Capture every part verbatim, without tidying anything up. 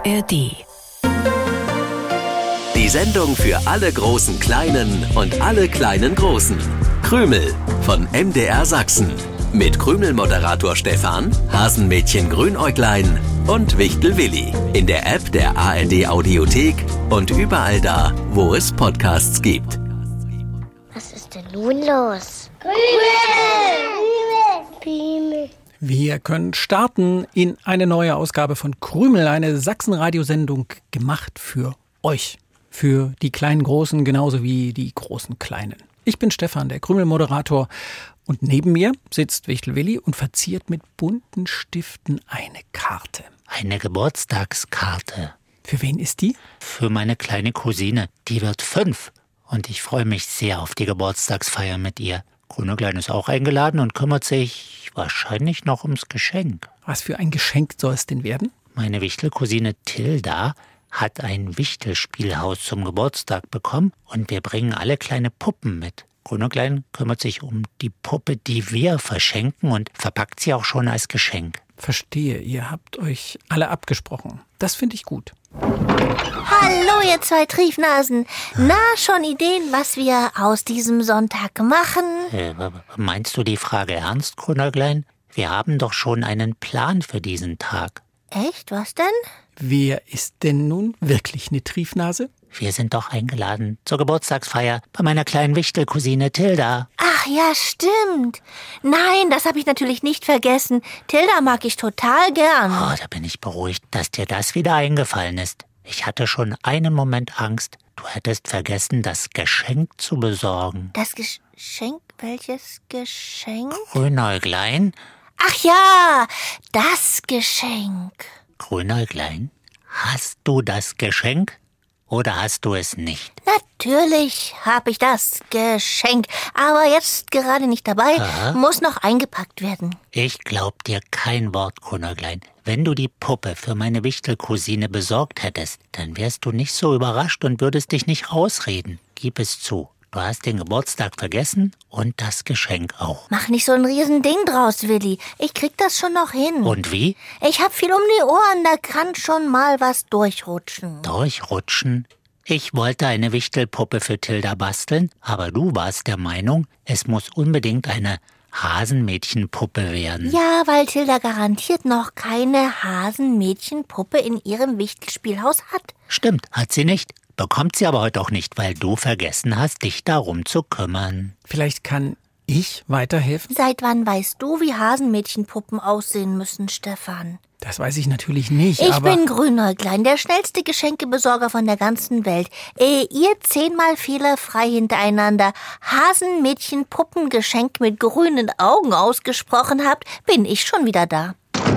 R D. Die Sendung für alle großen Kleinen und alle kleinen Großen. Krümel von M D R Sachsen. Mit Krümel-Moderator Stefan, Hasenmädchen Grünäuglein und Wichtel Willi. In der App der A R D Audiothek und überall da, wo es Podcasts gibt. Was ist denn nun los? Krümel! Krümel! Wir können starten in eine neue Ausgabe von Krümel, eine Sachsen-Radiosendung gemacht für euch. Für die kleinen Großen genauso wie die großen Kleinen. Ich bin Stefan, der Krümel-Moderator. Und neben mir sitzt Wichtel Willi und verziert mit bunten Stiften eine Karte. Eine Geburtstagskarte. Für wen ist die? Für meine kleine Cousine. Die wird fünf. Und ich freue mich sehr auf die Geburtstagsfeier mit ihr. Grünäuglein ist auch eingeladen und kümmert sich wahrscheinlich noch ums Geschenk. Was für ein Geschenk soll es denn werden? Meine Wichtelcousine Tilda hat ein Wichtelspielhaus zum Geburtstag bekommen und wir bringen alle kleine Puppen mit. Grünäuglein kümmert sich um die Puppe, die wir verschenken und verpackt sie auch schon als Geschenk. Verstehe, ihr habt euch alle abgesprochen. Das finde ich gut. Hallo, ihr zwei Triefnasen. Na, schon Ideen, was wir aus diesem Sonntag machen? Äh, meinst du die Frage ernst, Grünäuglein? Wir haben doch schon einen Plan für diesen Tag. Echt, was denn? Wer ist denn nun wirklich eine Triefnase? Wir sind doch eingeladen zur Geburtstagsfeier bei meiner kleinen Wichtelcousine Tilda. Ach ja, stimmt. Nein, das habe ich natürlich nicht vergessen. Tilda mag ich total gern. Oh, da bin ich beruhigt, dass dir das wieder eingefallen ist. Ich hatte schon einen Moment Angst, du hättest vergessen, das Geschenk zu besorgen. Das Geschenk? Welches Geschenk? Grünäuglein? Ach ja, das Geschenk. Grünäuglein, hast du das Geschenk oder hast du es nicht? Natürlich habe ich das Geschenk, aber jetzt gerade nicht dabei, Aha. Muss noch eingepackt werden. Ich glaub dir kein Wort, Grünäuglein. Wenn du die Puppe für meine Wichtelcousine besorgt hättest, dann wärst du nicht so überrascht und würdest dich nicht rausreden. Gib es zu. Du hast den Geburtstag vergessen und das Geschenk auch. Mach nicht so ein Riesending draus, Willi. Ich krieg das schon noch hin. Und wie? Ich hab viel um die Ohren, da kann schon mal was durchrutschen. Durchrutschen? Ich wollte eine Wichtelpuppe für Tilda basteln, aber du warst der Meinung, es muss unbedingt eine Hasenmädchenpuppe werden. Ja, weil Tilda garantiert noch keine Hasenmädchenpuppe in ihrem Wichtelspielhaus hat. Stimmt, hat sie nicht. Bekommt sie aber heute auch nicht, weil du vergessen hast, dich darum zu kümmern. Vielleicht kann ich weiterhelfen? Seit wann weißt du, wie Hasenmädchenpuppen aussehen müssen, Stefan? Das weiß ich natürlich nicht, ich aber... Ich bin Grünäuglein, der schnellste Geschenkebesorger von der ganzen Welt. Ehe ihr zehnmal fehlerfrei hintereinander Hasenmädchenpuppengeschenk mit grünen Augen ausgesprochen habt, bin ich schon wieder da.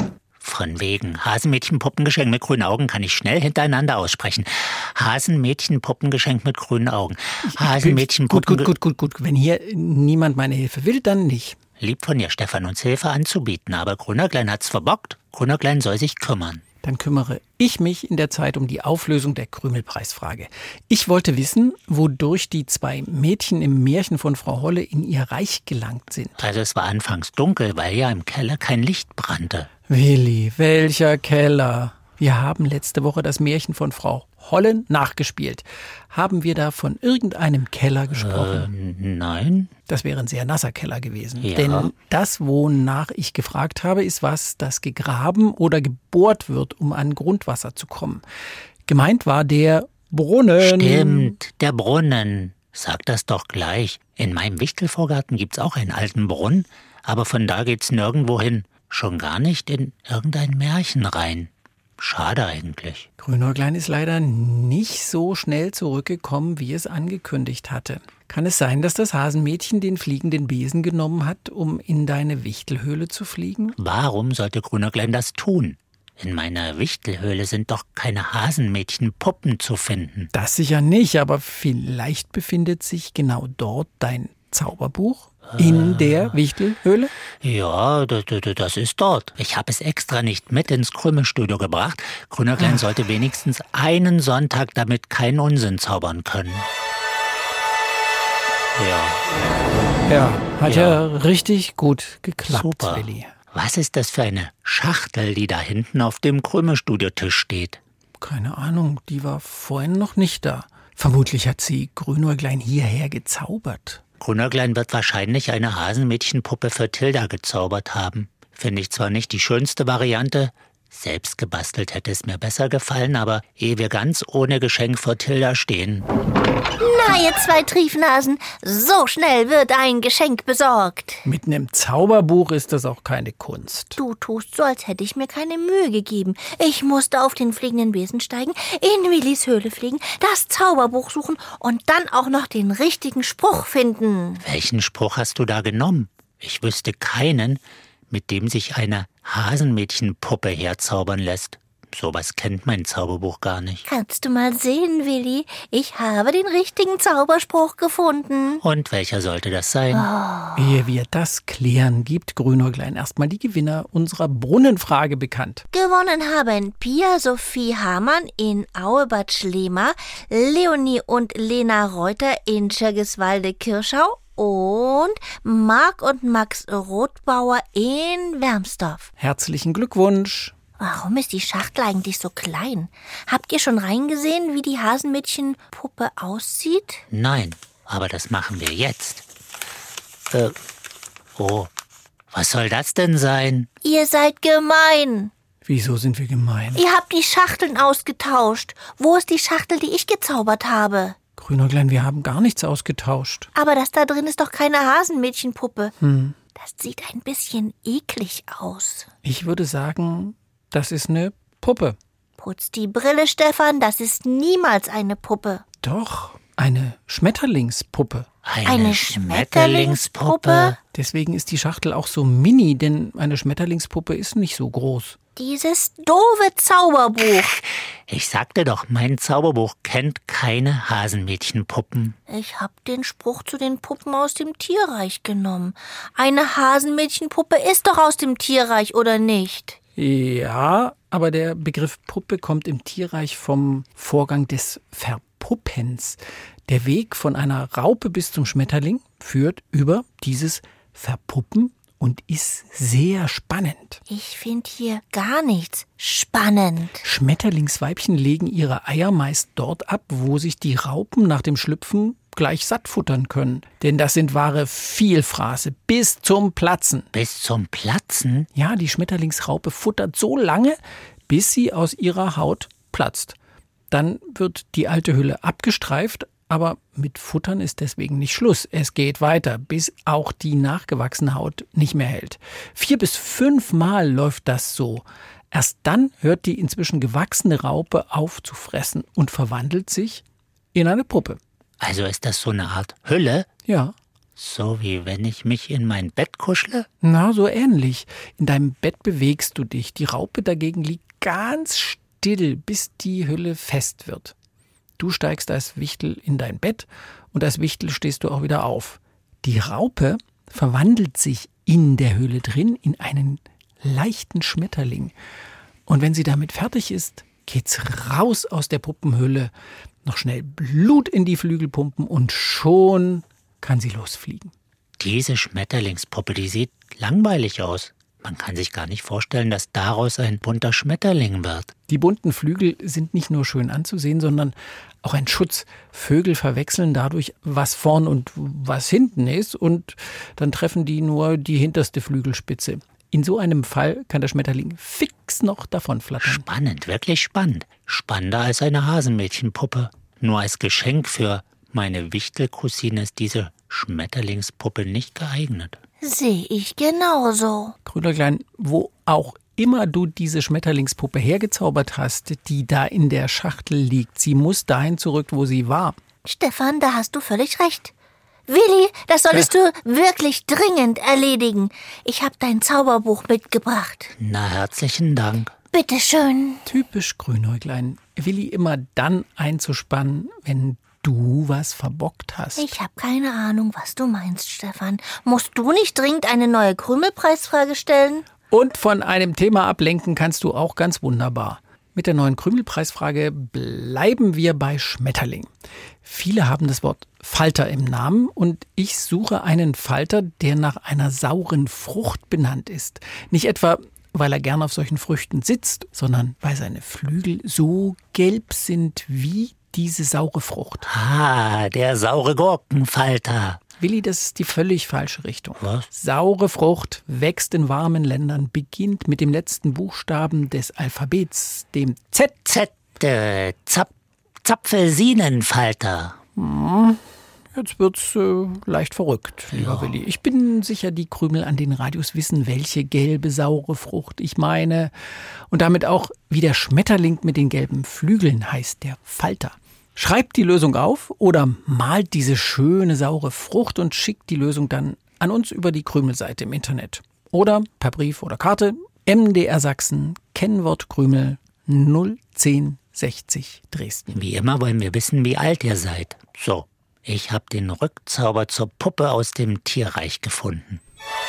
Von wegen. Hasenmädchenpuppengeschenk mit grünen Augen kann ich schnell hintereinander aussprechen. Hasenmädchenpuppengeschenk mit grünen Augen. Hasenmädchenpuppen... Gut, gut, gut, gut, gut. Wenn hier niemand meine Hilfe will, dann nicht. Lieb von dir, Stefan, uns Hilfe anzubieten, aber Grünäuglein hat's verbockt. Grünäuglein soll sich kümmern. Dann kümmere ich mich in der Zeit um die Auflösung der Krümelpreisfrage. Ich wollte wissen, wodurch die zwei Mädchen im Märchen von Frau Holle in ihr Reich gelangt sind. Also es war anfangs dunkel, weil ja im Keller kein Licht brannte. Willi, welcher Keller? Wir haben letzte Woche das Märchen von Frau Holle nachgespielt. Haben wir da von irgendeinem Keller gesprochen? Äh, nein. Das wäre ein sehr nasser Keller gewesen. Ja. Denn das, wonach ich gefragt habe, ist was, das gegraben oder gebohrt wird, um an Grundwasser zu kommen. Gemeint war der Brunnen. Stimmt, der Brunnen. Sag das doch gleich. In meinem Wichtelvorgarten gibt's auch einen alten Brunnen, aber von da geht's nirgendwo hin. Schon gar nicht in irgendein Märchen rein. Schade eigentlich. Grünäuglein ist leider nicht so schnell zurückgekommen, wie es angekündigt hatte. Kann es sein, dass das Hasenmädchen den fliegenden Besen genommen hat, um in deine Wichtelhöhle zu fliegen? Warum sollte Grünäuglein das tun? In meiner Wichtelhöhle sind doch keine Hasenmädchenpuppen zu finden. Das sicher nicht, aber vielleicht befindet sich genau dort dein Zauberbuch in der Wichtelhöhle? Ja, das ist dort. Ich habe es extra nicht mit ins Krümelstudio gebracht. Grünäuglein Ach. sollte wenigstens einen Sonntag damit keinen Unsinn zaubern können. Ja. Ja, hat ja, Ja. richtig gut geklappt, Super. Willi. Was ist das für eine Schachtel, die da hinten auf dem Krümelstudiotisch steht? Keine Ahnung, die war vorhin noch nicht da. Vermutlich hat sie Grünäuglein hierher gezaubert. Grünäuglein wird wahrscheinlich eine Hasenmädchenpuppe für Tilda gezaubert haben. Finde ich zwar nicht die schönste Variante, selbst gebastelt hätte es mir besser gefallen, aber ehe wir ganz ohne Geschenk vor Tilda stehen. Na, ihr zwei Triefnasen, so schnell wird ein Geschenk besorgt. Mit einem Zauberbuch ist das auch keine Kunst. Du tust so, als hätte ich mir keine Mühe gegeben. Ich musste auf den fliegenden Besen steigen, in Willis Höhle fliegen, das Zauberbuch suchen und dann auch noch den richtigen Spruch finden. Welchen Spruch hast du da genommen? Ich wüsste keinen, mit dem sich eine Hasenmädchenpuppe herzaubern lässt. Sowas kennt mein Zauberbuch gar nicht. Kannst du mal sehen, Willi? Ich habe den richtigen Zauberspruch gefunden. Und welcher sollte das sein? Oh. Ehe wir das klären, gibt Grünäuglein erstmal die Gewinner unserer Brunnenfrage bekannt. Gewonnen haben Pia Sophie Hamann in Auebad Schlema, Leonie und Lena Reuter in Schirgiswalde-Kirschau und Marc und Max Rothbauer in Wermsdorf. Herzlichen Glückwunsch! Warum ist die Schachtel eigentlich so klein? Habt ihr schon reingesehen, wie die Hasenmädchenpuppe aussieht? Nein, aber das machen wir jetzt. Äh, oh, was soll das denn sein? Ihr seid gemein. Wieso sind wir gemein? Ihr habt die Schachteln ausgetauscht. Wo ist die Schachtel, die ich gezaubert habe? Grünäuglein, wir haben gar nichts ausgetauscht. Aber das da drin ist doch keine Hasenmädchenpuppe. Hm. Das sieht ein bisschen eklig aus. Ich würde sagen, das ist eine Puppe. Putz die Brille, Stefan, das ist niemals eine Puppe. Doch, eine Schmetterlingspuppe. Eine, Eine Schmetterlingspuppe? Deswegen ist die Schachtel auch so mini, denn eine Schmetterlingspuppe ist nicht so groß. Dieses doofe Zauberbuch. Ich sagte doch, mein Zauberbuch kennt keine Hasenmädchenpuppen. Ich hab den Spruch zu den Puppen aus dem Tierreich genommen. Eine Hasenmädchenpuppe ist doch aus dem Tierreich, oder nicht? Ja, aber der Begriff Puppe kommt im Tierreich vom Vorgang des Verpuppens. Der Weg von einer Raupe bis zum Schmetterling führt über dieses Verpuppen und ist sehr spannend. Ich finde hier gar nichts spannend. Schmetterlingsweibchen legen ihre Eier meist dort ab, wo sich die Raupen nach dem Schlüpfen gleich satt futtern können. Denn das sind wahre Vielfraße bis zum Platzen. Bis zum Platzen? Ja, die Schmetterlingsraupe futtert so lange, bis sie aus ihrer Haut platzt. Dann wird die alte Hülle abgestreift, aber mit Futtern ist deswegen nicht Schluss. Es geht weiter, bis auch die nachgewachsene Haut nicht mehr hält. Vier bis fünfmal läuft das so. Erst dann hört die inzwischen gewachsene Raupe auf zu fressen und verwandelt sich in eine Puppe. Also ist das so eine Art Hülle? Ja. So wie wenn ich mich in mein Bett kuschle? Na, so ähnlich. In deinem Bett bewegst du dich. Die Raupe dagegen liegt ganz still, bis die Hülle fest wird. Du steigst als Wichtel in dein Bett und als Wichtel stehst du auch wieder auf. Die Raupe verwandelt sich in der Höhle drin in einen leichten Schmetterling. Und wenn sie damit fertig ist, geht's raus aus der Puppenhülle, noch schnell Blut in die Flügel pumpen und schon kann sie losfliegen. Diese Schmetterlingspuppe, die sieht langweilig aus. Man kann sich gar nicht vorstellen, dass daraus ein bunter Schmetterling wird. Die bunten Flügel sind nicht nur schön anzusehen, sondern auch ein Schutz. Vögel verwechseln dadurch, was vorn und was hinten ist, und dann treffen die nur die hinterste Flügelspitze. In so einem Fall kann der Schmetterling fix noch davon flattern. Spannend, wirklich spannend. Spannender als eine Hasenmädchenpuppe. Nur als Geschenk für meine Wichtelcousine ist diese Schmetterlingspuppe nicht geeignet. Sehe ich genauso. Grünäuglein, wo auch immer du diese Schmetterlingspuppe hergezaubert hast, die da in der Schachtel liegt, sie muss dahin zurück, wo sie war. Stefan, da hast du völlig recht. Willi, das solltest du wirklich dringend erledigen. Ich habe dein Zauberbuch mitgebracht. Na, herzlichen Dank. Bitteschön. Typisch Grünäuglein, Willi immer dann einzuspannen, wenn du was verbockt hast. Ich habe keine Ahnung, was du meinst, Stefan. Musst du nicht dringend eine neue Krümelpreisfrage stellen? Und von einem Thema ablenken kannst du auch ganz wunderbar. Mit der neuen Krümelpreisfrage bleiben wir bei Schmetterling. Viele haben das Wort Falter im Namen und ich suche einen Falter, der nach einer sauren Frucht benannt ist. Nicht etwa, weil er gern auf solchen Früchten sitzt, sondern weil seine Flügel so gelb sind wie diese saure Frucht. Ah, der saure Gurkenfalter. Willi, das ist die völlig falsche Richtung. Was? Saure Frucht wächst in warmen Ländern, beginnt mit dem letzten Buchstaben des Alphabets, dem Z. Z, äh, Zap, Zapfelsinenfalter. Hm, jetzt wird's äh, leicht verrückt, lieber ja. Willi. Ich bin sicher, die Krümel an den Radios wissen, welche gelbe, saure Frucht ich meine. Und damit auch, wie der Schmetterling mit den gelben Flügeln heißt, der Falter. Schreibt die Lösung auf oder malt diese schöne, saure Frucht und schickt die Lösung dann an uns über die Krümelseite im Internet. Oder per Brief oder Karte, M D R Sachsen, Kennwort Krümel null zehn sechzig Dresden. Wie immer wollen wir wissen, wie alt ihr seid. So, ich habe den Rückzauber zur Puppe aus dem Tierreich gefunden.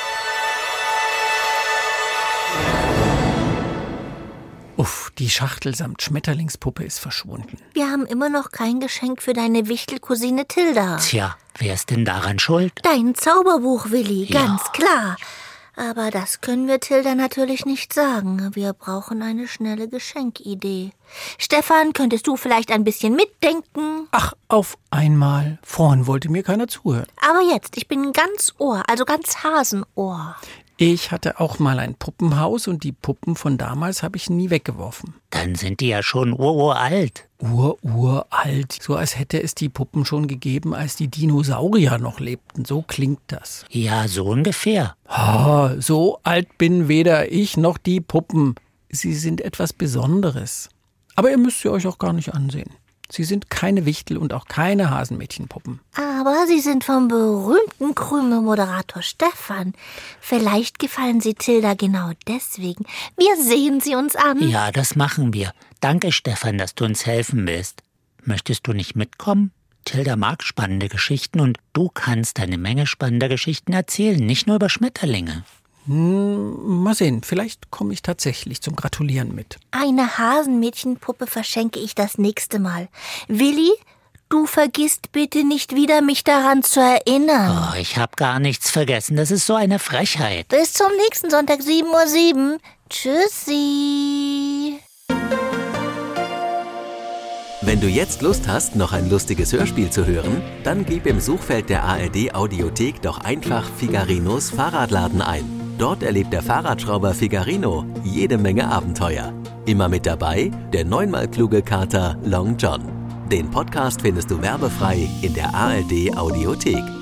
Uff, die Schachtel samt Schmetterlingspuppe ist verschwunden. Wir haben immer noch kein Geschenk für deine Wichtelcousine Tilda. Tja, wer ist denn daran schuld? Dein Zauberbuch, Willi, Ja. ganz klar. Aber das können wir Tilda natürlich nicht sagen. Wir brauchen eine schnelle Geschenkidee. Stefan, könntest du vielleicht ein bisschen mitdenken? Ach, auf einmal. Vorhin wollte mir keiner zuhören. Aber jetzt, ich bin ganz Ohr, also ganz Hasenohr. Ich hatte auch mal ein Puppenhaus und die Puppen von damals habe ich nie weggeworfen. Dann sind die ja schon ururalt. Ur-uralt. So als hätte es die Puppen schon gegeben, als die Dinosaurier noch lebten. So klingt das. Ja, so ungefähr. Oh, so alt bin weder ich noch die Puppen. Sie sind etwas Besonderes. Aber ihr müsst sie euch auch gar nicht ansehen. Sie sind keine Wichtel und auch keine Hasenmädchenpuppen. Aber sie sind vom berühmten Krümel-Moderator Stefan. Vielleicht gefallen sie Tilda genau deswegen. Wir sehen sie uns an. Ja, das machen wir. Danke, Stefan, dass du uns helfen willst. Möchtest du nicht mitkommen? Tilda mag spannende Geschichten und du kannst eine Menge spannender Geschichten erzählen, nicht nur über Schmetterlinge. Hm, mal sehen, vielleicht komme ich tatsächlich zum Gratulieren mit. Eine Hasenmädchenpuppe verschenke ich das nächste Mal. Willi, du vergisst bitte nicht wieder, mich daran zu erinnern. Oh, ich habe gar nichts vergessen. Das ist so eine Frechheit. Bis zum nächsten Sonntag, sieben Uhr sieben. Tschüssi. Wenn du jetzt Lust hast, noch ein lustiges Hörspiel zu hören, dann gib im Suchfeld der A R D-Audiothek doch einfach Figarinos Fahrradladen ein. Dort erlebt der Fahrradschrauber Figarino jede Menge Abenteuer. Immer mit dabei der neunmal kluge Kater Long John. Den Podcast findest du werbefrei in der A R D-Audiothek.